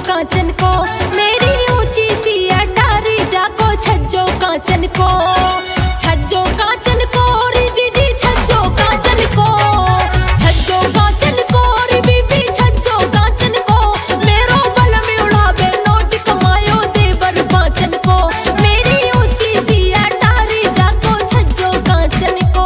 कांचन को, मेरी ऊंची सी अटारी जाको छज्जो कांचन को, छज्जो कांचन को री जीजी छज्जो कांचन को, छज्जो कांचन को री बीबी छज्जो कांचन को, मेरो बल में उड़ावे नोट कमायो देवर कांचन को, मेरी ऊंची सी अटारी जाको छज्जो कांचन को।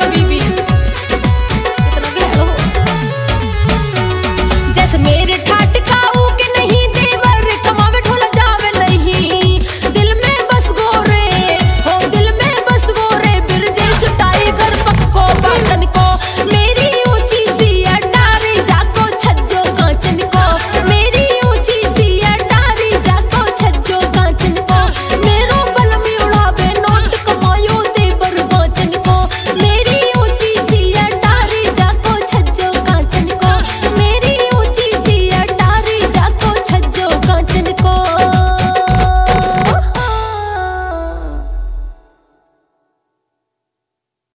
मेरे ठाट